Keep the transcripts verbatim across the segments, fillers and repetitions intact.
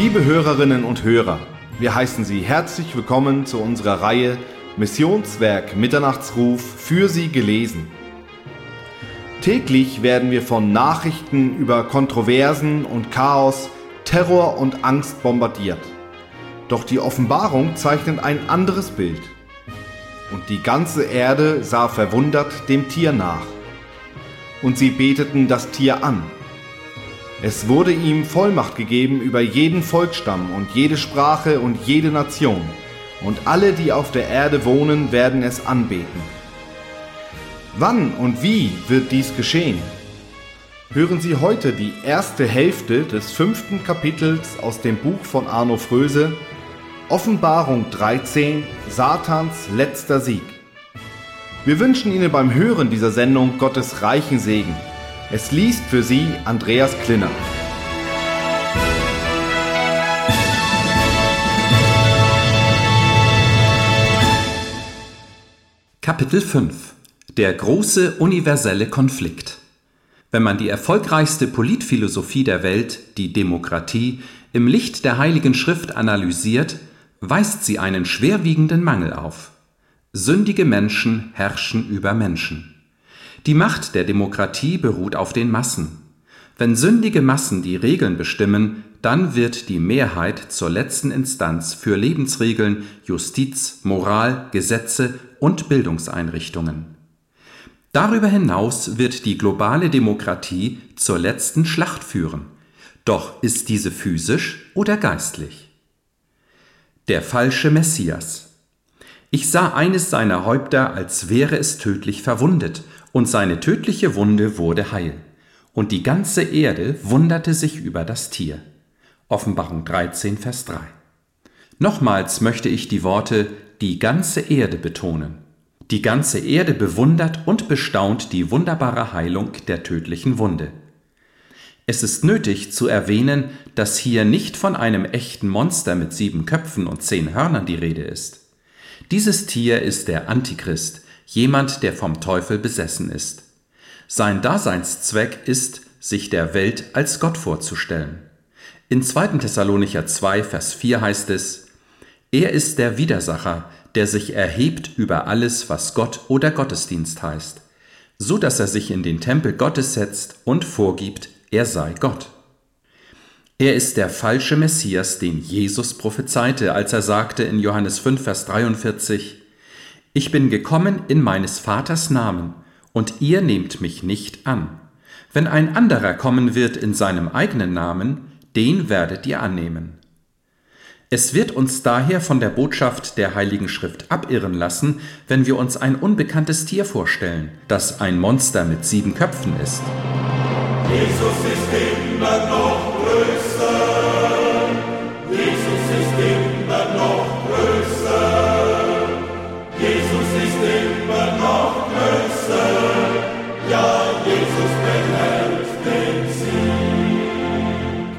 Liebe Hörerinnen und Hörer, wir heißen Sie herzlich willkommen zu unserer Reihe Missionswerk Mitternachtsruf für Sie gelesen. Täglich werden wir von Nachrichten über Kontroversen und Chaos, Terror und Angst bombardiert. Doch die Offenbarung zeichnet ein anderes Bild. Und die ganze Erde sah verwundert dem Tier nach. Und sie beteten das Tier an. Es wurde ihm Vollmacht gegeben über jeden Volksstamm und jede Sprache und jede Nation. Und alle, die auf der Erde wohnen, werden es anbeten. Wann und wie wird dies geschehen? Hören Sie heute die erste Hälfte des fünften Kapitels aus dem Buch von Arno Fröse, Offenbarung dreizehn, Satans letzter Sieg. Wir wünschen Ihnen beim Hören dieser Sendung Gottes reichen Segen. Es liest für Sie Andreas Klinner. Kapitel fünf. Der große universelle Konflikt. Wenn man die erfolgreichste Politphilosophie der Welt, die Demokratie, im Licht der Heiligen Schrift analysiert, weist sie einen schwerwiegenden Mangel auf. Sündige Menschen herrschen über Menschen. Die Macht der Demokratie beruht auf den Massen. Wenn sündige Massen die Regeln bestimmen, dann wird die Mehrheit zur letzten Instanz für Lebensregeln, Justiz, Moral, Gesetze und Bildungseinrichtungen. Darüber hinaus wird die globale Demokratie zur letzten Schlacht führen. Doch ist diese physisch oder geistlich? Der falsche Messias. Ich sah eines seiner Häupter, als wäre es tödlich verwundet, und seine tödliche Wunde wurde heil. Und die ganze Erde wunderte sich über das Tier. Offenbarung dreizehn, Vers drei. Nochmals möchte ich die Worte die ganze Erde betonen. Die ganze Erde bewundert und bestaunt die wunderbare Heilung der tödlichen Wunde. Es ist nötig zu erwähnen, dass hier nicht von einem echten Monster mit sieben Köpfen und zehn Hörnern die Rede ist. Dieses Tier ist der Antichrist, jemand, der vom Teufel besessen ist. Sein Daseinszweck ist, sich der Welt als Gott vorzustellen. In zweiten Thessalonicher zwei, Vers vier heißt es: Er ist der Widersacher, der sich erhebt über alles, was Gott oder Gottesdienst heißt, so dass er sich in den Tempel Gottes setzt und vorgibt, er sei Gott. Er ist der falsche Messias, den Jesus prophezeite, als er sagte in Johannes fünf, Vers dreiundvierzig: Ich bin gekommen in meines Vaters Namen, und ihr nehmt mich nicht an. Wenn ein anderer kommen wird in seinem eigenen Namen, den werdet ihr annehmen. Es wird uns daher von der Botschaft der Heiligen Schrift abirren lassen, wenn wir uns ein unbekanntes Tier vorstellen, das ein Monster mit sieben Köpfen ist. Jesus ist immer noch größer. Jesus ist immer noch größer. Jesus ist immer noch größer. Ja, Jesus behält den Sieg.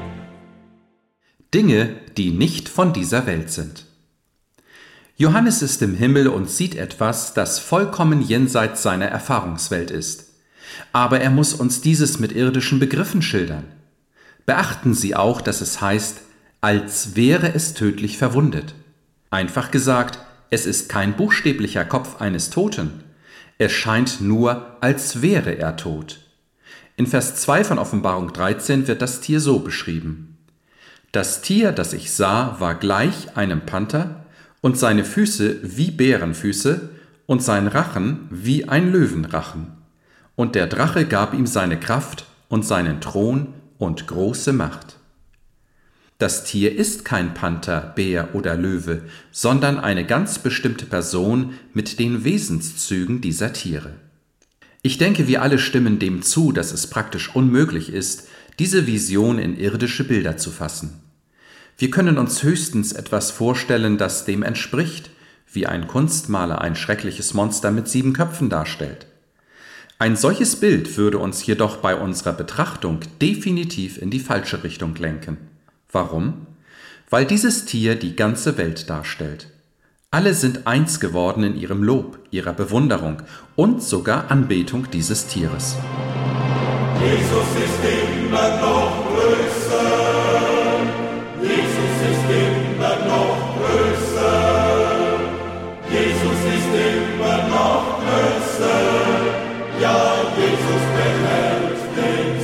Dinge, die nicht von dieser Welt sind. Johannes ist im Himmel und sieht etwas, das vollkommen jenseits seiner Erfahrungswelt ist. Aber er muss uns dieses mit irdischen Begriffen schildern. Beachten Sie auch, dass es heißt, als wäre es tödlich verwundet. Einfach gesagt, es ist kein buchstäblicher Kopf eines Toten. Es scheint nur, als wäre er tot. In Vers zwei von Offenbarung dreizehn wird das Tier so beschrieben: Das Tier, das ich sah, war gleich einem Panther, und seine Füße wie Bärenfüße und sein Rachen wie ein Löwenrachen. Und der Drache gab ihm seine Kraft und seinen Thron und große Macht. Das Tier ist kein Panther, Bär oder Löwe, sondern eine ganz bestimmte Person mit den Wesenszügen dieser Tiere. Ich denke, wir alle stimmen dem zu, dass es praktisch unmöglich ist, diese Vision in irdische Bilder zu fassen. Wir können uns höchstens etwas vorstellen, das dem entspricht, wie ein Kunstmaler ein schreckliches Monster mit sieben Köpfen darstellt. Ein solches Bild würde uns jedoch bei unserer Betrachtung definitiv in die falsche Richtung lenken. Warum? Weil dieses Tier die ganze Welt darstellt. Alle sind eins geworden in ihrem Lob, ihrer Bewunderung und sogar Anbetung dieses Tieres. Jesus ist immer noch größer. Jesus ist immer noch größer, ja, Jesus behält den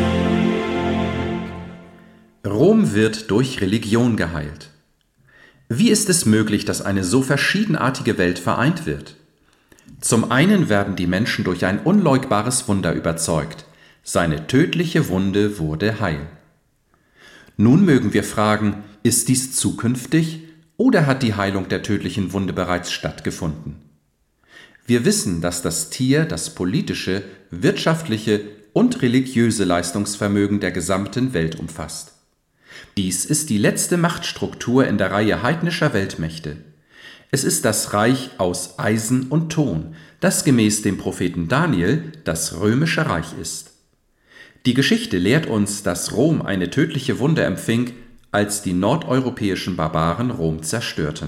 Sieg. Rom wird durch Religion geheilt. Wie ist es möglich, dass eine so verschiedenartige Welt vereint wird? Zum einen werden die Menschen durch ein unleugbares Wunder überzeugt. Seine tödliche Wunde wurde heil. Nun mögen wir fragen, ist dies zukünftig oder hat die Heilung der tödlichen Wunde bereits stattgefunden? Wir wissen, dass das Tier das politische, wirtschaftliche und religiöse Leistungsvermögen der gesamten Welt umfasst. Dies ist die letzte Machtstruktur in der Reihe heidnischer Weltmächte. Es ist das Reich aus Eisen und Ton, das gemäß dem Propheten Daniel das römische Reich ist. Die Geschichte lehrt uns, dass Rom eine tödliche Wunde empfing, als die nordeuropäischen Barbaren Rom zerstörten.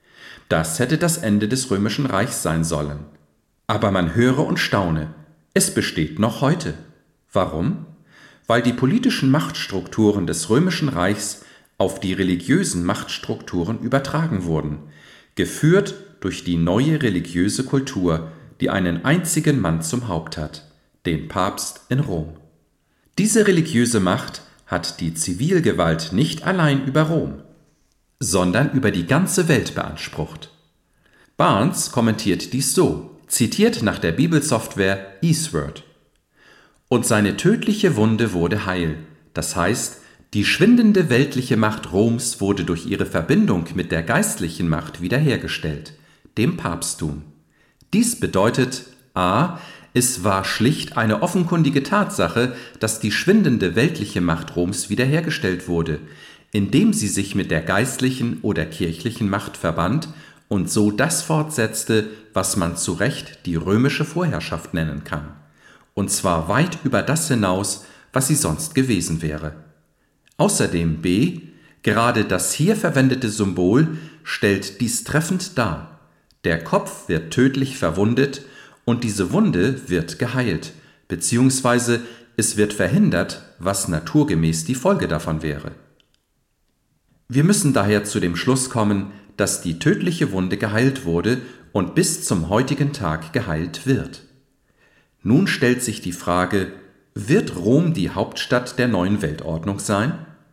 Das hätte das Ende des römischen Reichs sein sollen. Aber man höre und staune, es besteht noch heute. Warum? Weil die politischen Machtstrukturen des römischen Reichs auf die religiösen Machtstrukturen übertragen wurden, geführt durch die neue religiöse Kultur, die einen einzigen Mann zum Haupt hat, den Papst in Rom. Diese religiöse Macht hat die Zivilgewalt nicht allein über Rom, sondern über die ganze Welt beansprucht. Barnes kommentiert dies so, zitiert nach der Bibelsoftware Eastword. Und seine tödliche Wunde wurde heil, das heißt, die schwindende weltliche Macht Roms wurde durch ihre Verbindung mit der geistlichen Macht wiederhergestellt, dem Papsttum. Dies bedeutet a. Es war schlicht eine offenkundige Tatsache, dass die schwindende weltliche Macht Roms wiederhergestellt wurde, indem sie sich mit der geistlichen oder kirchlichen Macht verband und so das fortsetzte, was man zu Recht die römische Vorherrschaft nennen kann, und zwar weit über das hinaus, was sie sonst gewesen wäre. Außerdem b. Gerade das hier verwendete Symbol stellt dies treffend dar. Der Kopf wird tödlich verwundet und diese Wunde wird geheilt, beziehungsweise es wird verhindert, was naturgemäß die Folge davon wäre. Wir müssen daher zu dem Schluss kommen, dass die tödliche Wunde geheilt wurde und bis zum heutigen Tag geheilt wird. Nun stellt sich die Frage, wird Rom die Hauptstadt der neuen Weltordnung sein?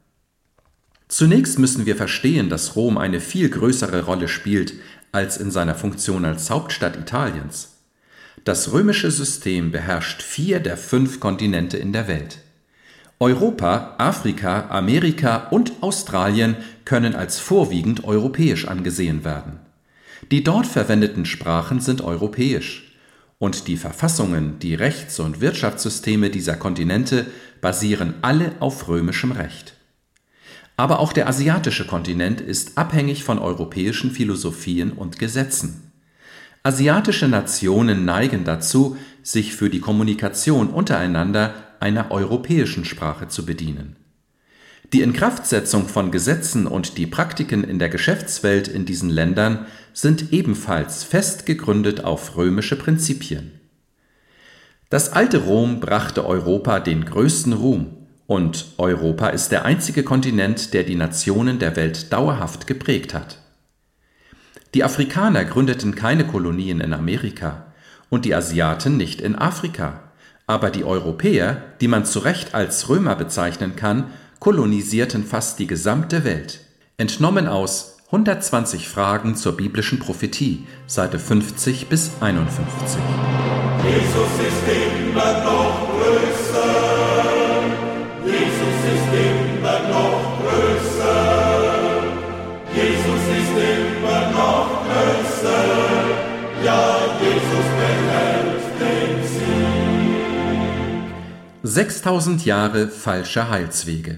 Zunächst müssen wir verstehen, dass Rom eine viel größere Rolle spielt als in seiner Funktion als Hauptstadt Italiens. Das römische System beherrscht vier der fünf Kontinente in der Welt. Europa, Afrika, Amerika und Australien können als vorwiegend europäisch angesehen werden. Die dort verwendeten Sprachen sind europäisch. Und die Verfassungen, die Rechts- und Wirtschaftssysteme dieser Kontinente basieren alle auf römischem Recht. Aber auch der asiatische Kontinent ist abhängig von europäischen Philosophien und Gesetzen. Asiatische Nationen neigen dazu, sich für die Kommunikation untereinander einer europäischen Sprache zu bedienen. Die Inkraftsetzung von Gesetzen und die Praktiken in der Geschäftswelt in diesen Ländern sind ebenfalls fest gegründet auf römische Prinzipien. Das alte Rom brachte Europa den größten Ruhm, und Europa ist der einzige Kontinent, der die Nationen der Welt dauerhaft geprägt hat. Die Afrikaner gründeten keine Kolonien in Amerika und die Asiaten nicht in Afrika, aber die Europäer, die man zu Recht als Römer bezeichnen kann, kolonisierten fast die gesamte Welt. Entnommen aus hundertzwanzig Fragen zur biblischen Prophetie, Seite fünfzig bis einundfünfzig. Jesus ist immer noch größer. Jesus ist immer noch größer. Jesus ist immer noch größer. Ja, Jesus behält den Sieg. sechstausend Jahre falscher Heilswege.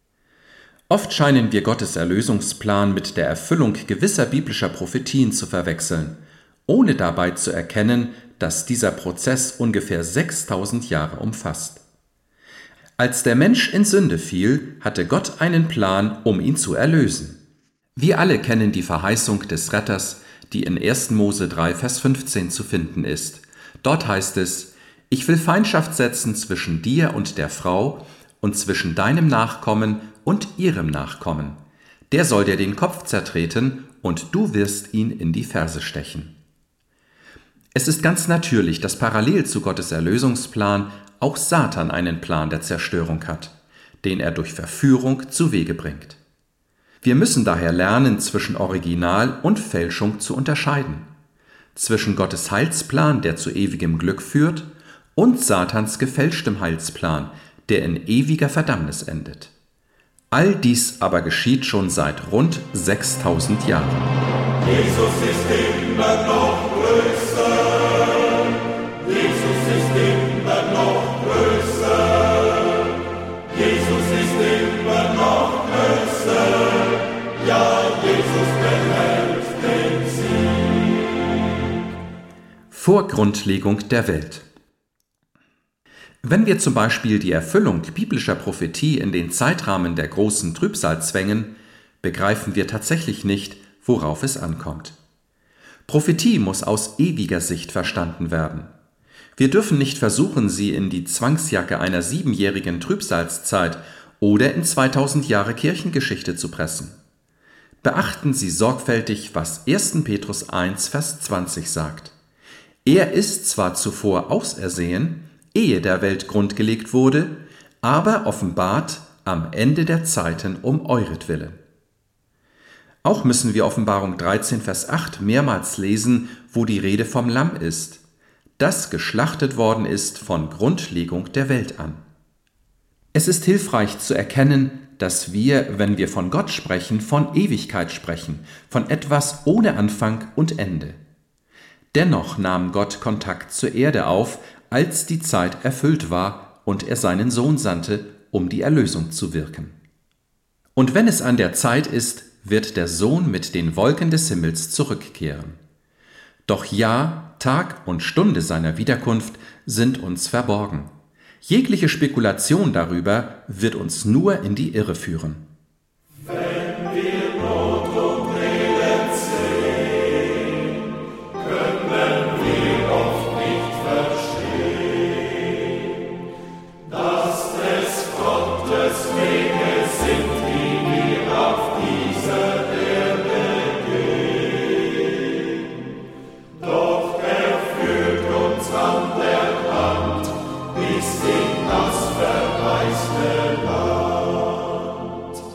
Oft scheinen wir Gottes Erlösungsplan mit der Erfüllung gewisser biblischer Prophetien zu verwechseln, ohne dabei zu erkennen, dass dieser Prozess ungefähr sechstausend Jahre umfasst. Als der Mensch in Sünde fiel, hatte Gott einen Plan, um ihn zu erlösen. Wir alle kennen die Verheißung des Retters, die in erster Mose drei, Vers fünfzehn zu finden ist. Dort heißt es: Ich will Feindschaft setzen zwischen dir und der Frau und zwischen deinem Nachkommen und ihrem Nachkommen. Der soll dir den Kopf zertreten und du wirst ihn in die Ferse stechen. Es ist ganz natürlich, dass parallel zu Gottes Erlösungsplan auch Satan einen Plan der Zerstörung hat, den er durch Verführung zu Wege bringt. Wir müssen daher lernen, zwischen Original und Fälschung zu unterscheiden, zwischen Gottes Heilsplan, der zu ewigem Glück führt, und Satans gefälschtem Heilsplan, der in ewiger Verdammnis endet. All dies aber geschieht schon seit rund sechstausend Jahren. Jesus ist immer noch größer. Jesus ist immer noch größer. Jesus ist immer noch größer. Ja, Jesus behält den Sieg. Vor Grundlegung der Welt. Wenn wir zum Beispiel die Erfüllung biblischer Prophetie in den Zeitrahmen der großen Trübsal zwängen, begreifen wir tatsächlich nicht, worauf es ankommt. Prophetie muss aus ewiger Sicht verstanden werden. Wir dürfen nicht versuchen, sie in die Zwangsjacke einer siebenjährigen Trübsalzeit oder in zweitausend Jahre Kirchengeschichte zu pressen. Beachten Sie sorgfältig, was erster Petrus eins, Vers zwanzig sagt. Er ist zwar zuvor ausersehen, ehe der Welt grundgelegt wurde, aber offenbart am Ende der Zeiten um euretwillen. Auch müssen wir Offenbarung dreizehn, Vers acht mehrmals lesen, wo die Rede vom Lamm ist, das geschlachtet worden ist von Grundlegung der Welt an. Es ist hilfreich zu erkennen, dass wir, wenn wir von Gott sprechen, von Ewigkeit sprechen, von etwas ohne Anfang und Ende. Dennoch nahm Gott Kontakt zur Erde auf, als die Zeit erfüllt war und er seinen Sohn sandte, um die Erlösung zu wirken. Und wenn es an der Zeit ist, wird der Sohn mit den Wolken des Himmels zurückkehren. Doch ja, Tag und Stunde seiner Wiederkunft sind uns verborgen. Jegliche Spekulation darüber wird uns nur in die Irre führen. Wenn wir Not und Elend sehen, können wir oft nicht verstehen, dass es Gottes Wege sind, die wir auf dieser Erde gehen. Doch er führt uns an der Hand bis in das verheißene Land.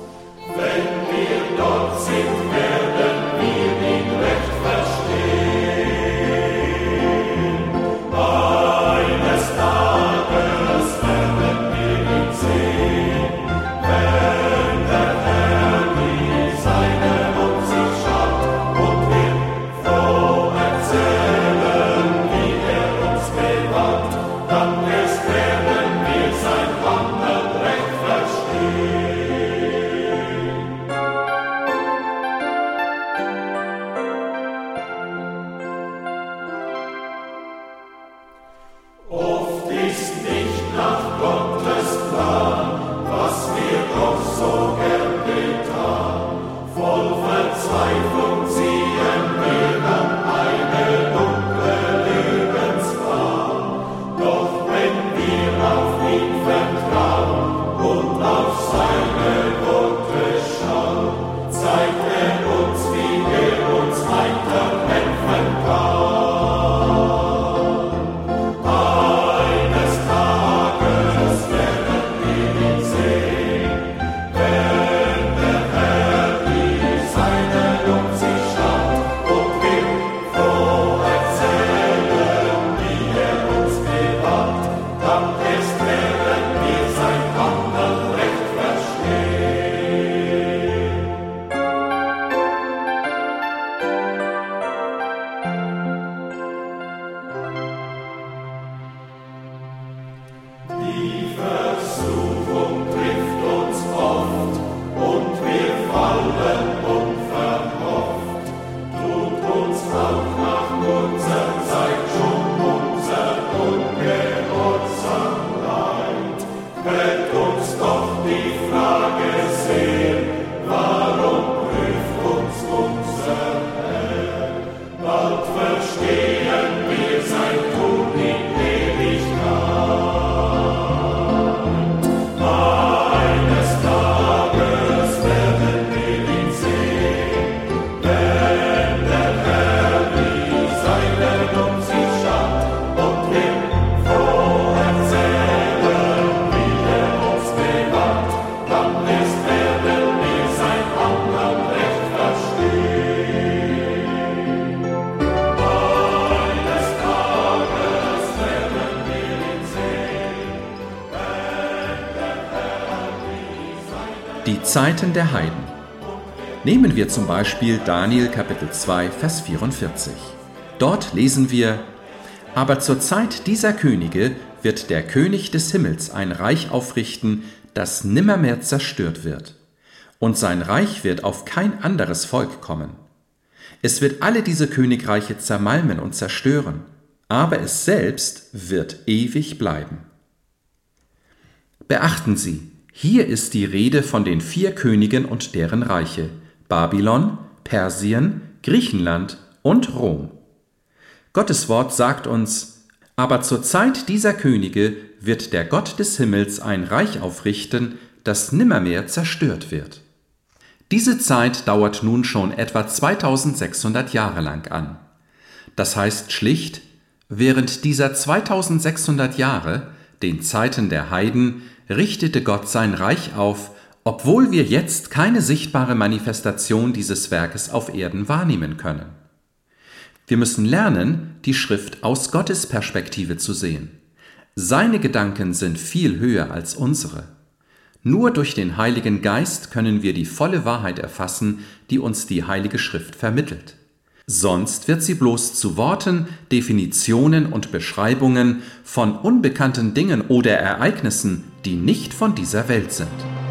Die Zeiten der Heiden. Nehmen wir zum Beispiel Daniel Kapitel zwei, Vers vierundvierzig. Dort lesen wir: Aber zur Zeit dieser Könige wird der König des Himmels ein Reich aufrichten, das nimmermehr zerstört wird. Und sein Reich wird auf kein anderes Volk kommen. Es wird alle diese Königreiche zermalmen und zerstören, aber es selbst wird ewig bleiben. Beachten Sie, hier ist die Rede von den vier Königen und deren Reiche: Babylon, Persien, Griechenland und Rom. Gottes Wort sagt uns: Aber zur Zeit dieser Könige wird der Gott des Himmels ein Reich aufrichten, das nimmermehr zerstört wird. Diese Zeit dauert nun schon etwa zweitausendsechshundert Jahre lang an. Das heißt schlicht, während dieser zweitausendsechshundert Jahre, den Zeiten der Heiden, richtete Gott sein Reich auf, obwohl wir jetzt keine sichtbare Manifestation dieses Werkes auf Erden wahrnehmen können. Wir müssen lernen, die Schrift aus Gottes Perspektive zu sehen. Seine Gedanken sind viel höher als unsere. Nur durch den Heiligen Geist können wir die volle Wahrheit erfassen, die uns die Heilige Schrift vermittelt. Sonst wird sie bloß zu Worten, Definitionen und Beschreibungen von unbekannten Dingen oder Ereignissen, die nicht von dieser Welt sind.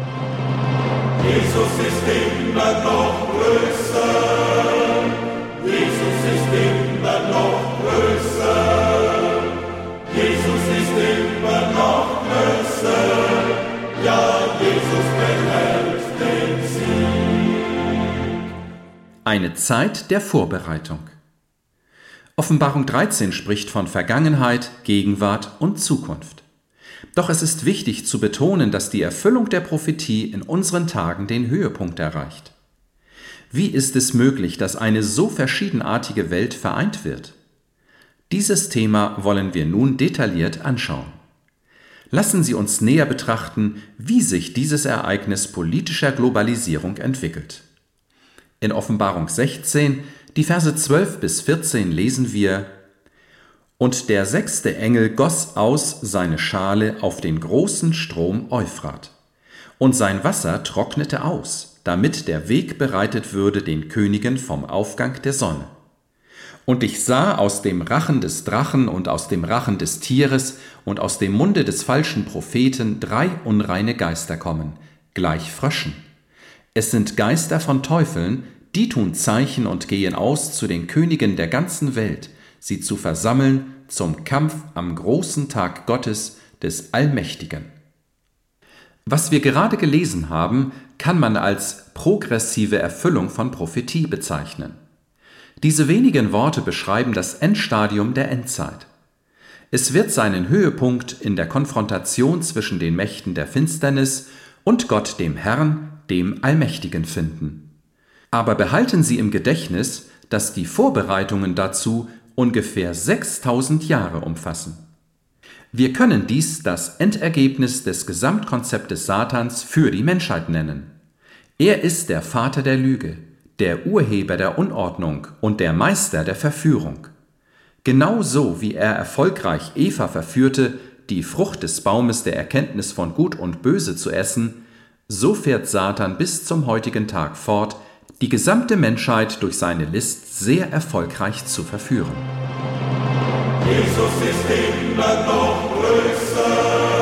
Jesus ist immer noch größer. Jesus ist immer noch größer. Jesus ist immer noch größer. Ja, Jesus behält den Sieg. Eine Zeit der Vorbereitung. Offenbarung dreizehn spricht von Vergangenheit, Gegenwart und Zukunft. Doch es ist wichtig zu betonen, dass die Erfüllung der Prophetie in unseren Tagen den Höhepunkt erreicht. Wie ist es möglich, dass eine so verschiedenartige Welt vereint wird? Dieses Thema wollen wir nun detailliert anschauen. Lassen Sie uns näher betrachten, wie sich dieses Ereignis politischer Globalisierung entwickelt. In Offenbarung sechzehn, die Verse zwölf bis vierzehn lesen wir: Und der sechste Engel goss aus seine Schale auf den großen Strom Euphrat. Und sein Wasser trocknete aus, damit der Weg bereitet würde den Königen vom Aufgang der Sonne. Und ich sah aus dem Rachen des Drachen und aus dem Rachen des Tieres und aus dem Munde des falschen Propheten drei unreine Geister kommen, gleich Fröschen. Es sind Geister von Teufeln, die tun Zeichen und gehen aus zu den Königen der ganzen Welt, sie zu versammeln zum Kampf am großen Tag Gottes, des Allmächtigen. Was wir gerade gelesen haben, kann man als progressive Erfüllung von Prophetie bezeichnen. Diese wenigen Worte beschreiben das Endstadium der Endzeit. Es wird seinen Höhepunkt in der Konfrontation zwischen den Mächten der Finsternis und Gott dem Herrn, dem Allmächtigen, finden. Aber behalten Sie im Gedächtnis, dass die Vorbereitungen dazu ungefähr sechstausend Jahre umfassen. Wir können dies das Endergebnis des Gesamtkonzeptes Satans für die Menschheit nennen. Er ist der Vater der Lüge, der Urheber der Unordnung und der Meister der Verführung. Genauso wie er erfolgreich Eva verführte, die Frucht des Baumes der Erkenntnis von Gut und Böse zu essen, so fährt Satan bis zum heutigen Tag fort, die gesamte Menschheit durch seine List sehr erfolgreich zu verführen. Jesus ist immer noch größer.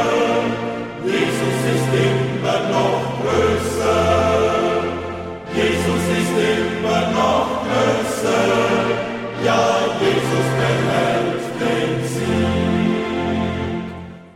Jesus ist immer noch größer. Jesus ist immer noch größer. Ja, Jesus behält den Sieg.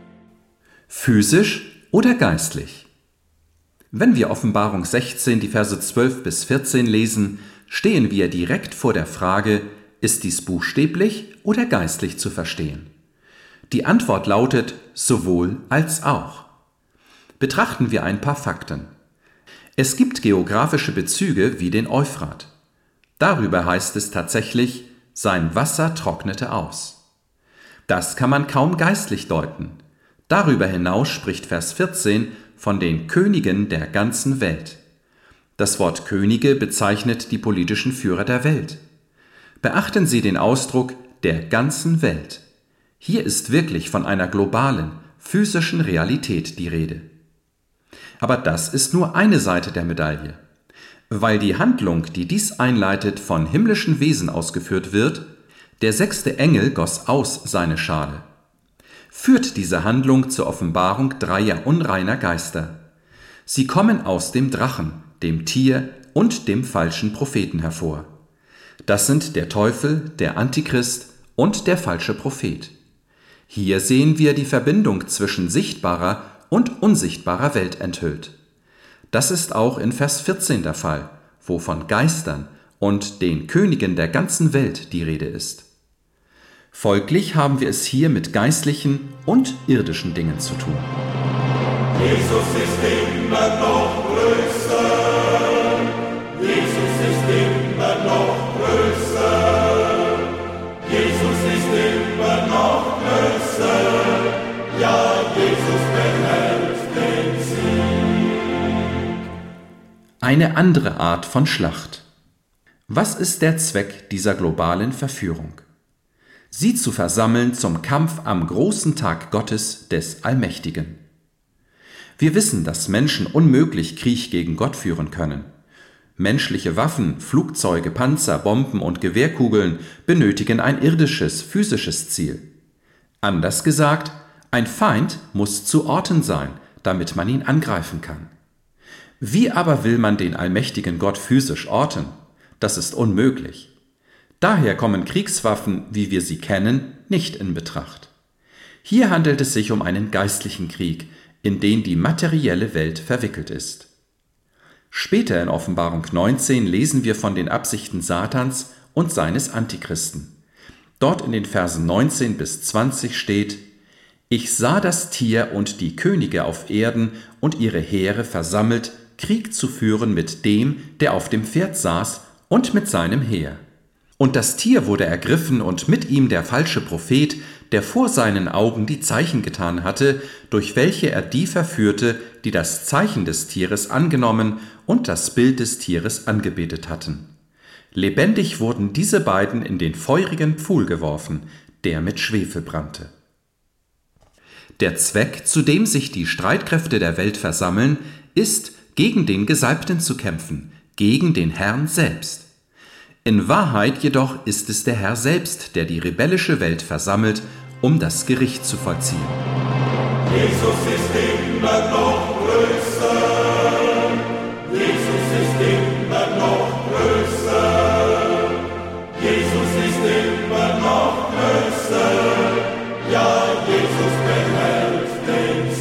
Physisch oder geistlich? Wenn wir Offenbarung sechzehn, die Verse zwölf bis vierzehn lesen, stehen wir direkt vor der Frage: Ist dies buchstäblich oder geistlich zu verstehen? Die Antwort lautet sowohl als auch. Betrachten wir ein paar Fakten. Es gibt geografische Bezüge wie den Euphrat. Darüber heißt es tatsächlich: Sein Wasser trocknete aus. Das kann man kaum geistlich deuten. Darüber hinaus spricht Vers vierzehn von den Königen der ganzen Welt. Das Wort Könige bezeichnet die politischen Führer der Welt. Beachten Sie den Ausdruck der ganzen Welt. Hier ist wirklich von einer globalen, physischen Realität die Rede. Aber das ist nur eine Seite der Medaille. Weil die Handlung, die dies einleitet, von himmlischen Wesen ausgeführt wird, der sechste Engel goss aus seine Schale, führt diese Handlung zur Offenbarung dreier unreiner Geister. Sie kommen aus dem Drachen, dem Tier und dem falschen Propheten hervor. Das sind der Teufel, der Antichrist und der falsche Prophet. Hier sehen wir die Verbindung zwischen sichtbarer und unsichtbarer Welt enthüllt. Das ist auch in Vers vierzehn der Fall, wo von Geistern und den Königen der ganzen Welt die Rede ist. Folglich haben wir es hier mit geistlichen und irdischen Dingen zu tun. Jesus ist immer noch größer. Jesus ist immer noch größer. Jesus ist immer noch größer. Ja, Jesus behält den Sieg. Eine andere Art von Schlacht. Was ist der Zweck dieser globalen Verführung? Sie zu versammeln zum Kampf am großen Tag Gottes des Allmächtigen. Wir wissen, dass Menschen unmöglich Krieg gegen Gott führen können. Menschliche Waffen, Flugzeuge, Panzer, Bomben und Gewehrkugeln benötigen ein irdisches, physisches Ziel. Anders gesagt, ein Feind muss zu orten sein, damit man ihn angreifen kann. Wie aber will man den allmächtigen Gott physisch orten? Das ist unmöglich. Daher kommen Kriegswaffen, wie wir sie kennen, nicht in Betracht. Hier handelt es sich um einen geistlichen Krieg, in den die materielle Welt verwickelt ist. Später in Offenbarung neunzehn lesen wir von den Absichten Satans und seines Antichristen. Dort in den Versen neunzehn bis zwanzig steht: Ich sah das Tier und die Könige auf Erden und ihre Heere versammelt, Krieg zu führen mit dem, der auf dem Pferd saß, und mit seinem Heer. Und das Tier wurde ergriffen und mit ihm der falsche Prophet, der vor seinen Augen die Zeichen getan hatte, durch welche er die verführte, die das Zeichen des Tieres angenommen und das Bild des Tieres angebetet hatten. Lebendig wurden diese beiden in den feurigen Pfuhl geworfen, der mit Schwefel brannte. Der Zweck, zu dem sich die Streitkräfte der Welt versammeln, ist, gegen den Gesalbten zu kämpfen, gegen den Herrn selbst. In Wahrheit jedoch ist es der Herr selbst, der die rebellische Welt versammelt, um das Gericht zu vollziehen. Jesus ist immer noch größer. Jesus ist immer noch größer. Jesus ist immer noch größer. Ja, Jesus behält den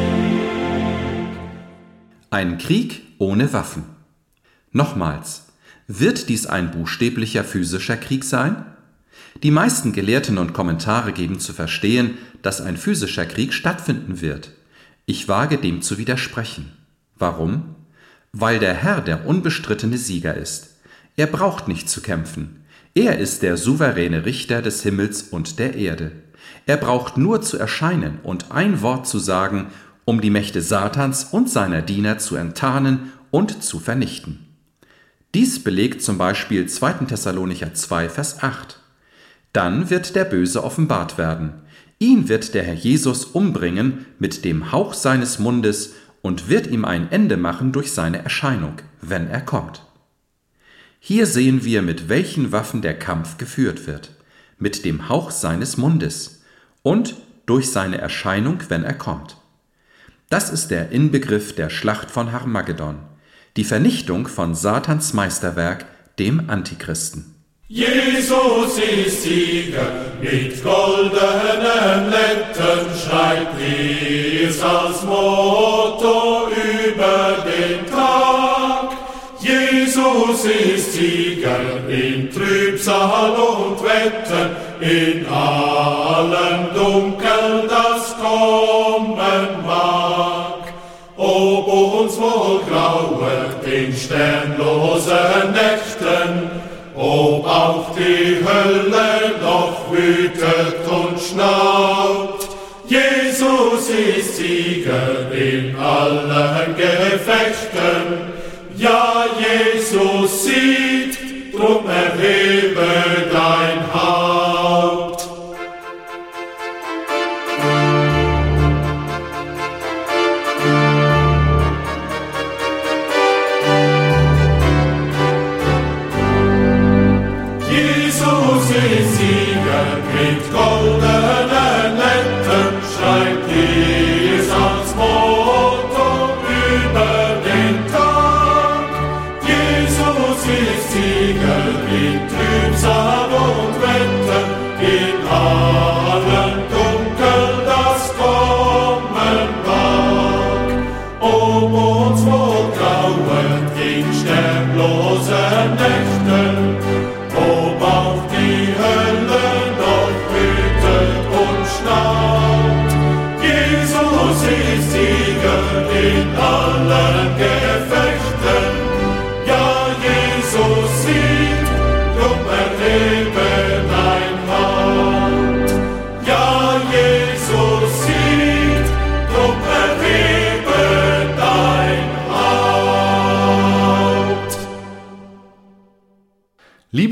Sieg. Ein Krieg ohne Waffen. Nochmals. Wird dies ein buchstäblicher physischer Krieg sein? Die meisten Gelehrten und Kommentare geben zu verstehen, dass ein physischer Krieg stattfinden wird. Ich wage dem zu widersprechen. Warum? Weil der Herr der unbestrittene Sieger ist. Er braucht nicht zu kämpfen. Er ist der souveräne Richter des Himmels und der Erde. Er braucht nur zu erscheinen und ein Wort zu sagen, um die Mächte Satans und seiner Diener zu enttarnen und zu vernichten. Dies belegt zum Beispiel zweiter Thessalonicher zwei, Vers acht. Dann wird der Böse offenbart werden. Ihn wird der Herr Jesus umbringen mit dem Hauch seines Mundes und wird ihm ein Ende machen durch seine Erscheinung, wenn er kommt. Hier sehen wir, mit welchen Waffen der Kampf geführt wird. Mit dem Hauch seines Mundes und durch seine Erscheinung, wenn er kommt. Das ist der Inbegriff der Schlacht von Harmagedon. Die Vernichtung von Satans Meisterwerk, dem Antichristen. Jesus ist Sieger, mit goldenen Lettern schreibt es als Motto über den Tag. Jesus ist Sieger in Trübsal und Wetter, in allem Dunkel, das kommen mag. Ob uns wohl grauet in sternlosen Nächten, ob auch die Hölle noch wütet und schnaubt. Jesus ist Sieger in allen Gefechten. Ja, Jesus siegt, drum erhebe dein Haupt.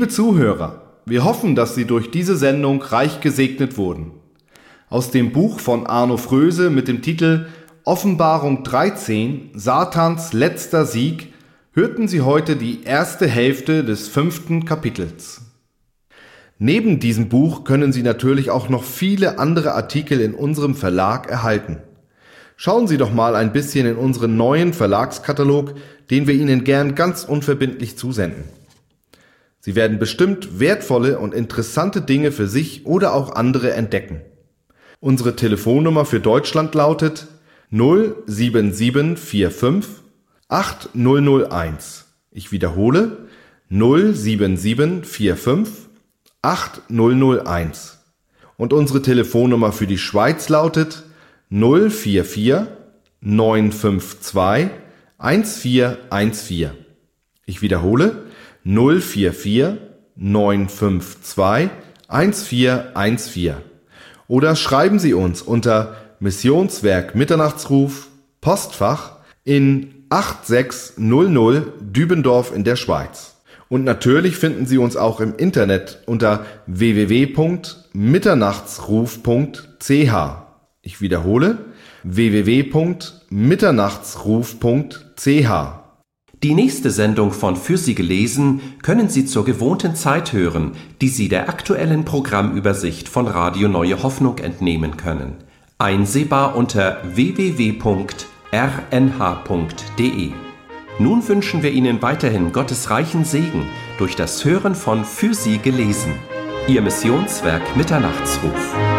Liebe Zuhörer, wir hoffen, dass Sie durch diese Sendung reich gesegnet wurden. Aus dem Buch von Arno Fröse mit dem Titel Offenbarung dreizehn, Satans letzter Sieg, hörten Sie heute die erste Hälfte des fünften Kapitels. Neben diesem Buch können Sie natürlich auch noch viele andere Artikel in unserem Verlag erhalten. Schauen Sie doch mal ein bisschen in unseren neuen Verlagskatalog, den wir Ihnen gern ganz unverbindlich zusenden. Sie werden bestimmt wertvolle und interessante Dinge für sich oder auch andere entdecken. Unsere Telefonnummer für Deutschland lautet null sieben sieben vier fünf acht null null eins. Ich wiederhole null sieben sieben vier fünf acht null null eins. Und unsere Telefonnummer für die Schweiz lautet null vier vier neun fünf zwei eins vier eins vier. Ich wiederhole null vier vier neun fünf zwei eins vier eins vier. Oder schreiben Sie uns unter Missionswerk Mitternachtsruf, Postfach in acht sechs null null Dübendorf in der Schweiz. Und natürlich finden Sie uns auch im Internet unter w w w punkt mitternachtsruf punkt c h. Ich wiederhole w w w punkt mitternachtsruf punkt c h. Die nächste Sendung von Für Sie gelesen können Sie zur gewohnten Zeit hören, die Sie der aktuellen Programmübersicht von Radio Neue Hoffnung entnehmen können. Einsehbar unter w w w punkt r n h punkt d e. Nun wünschen wir Ihnen weiterhin Gottes reichen Segen durch das Hören von Für Sie gelesen. Ihr Missionswerk Mitternachtsruf.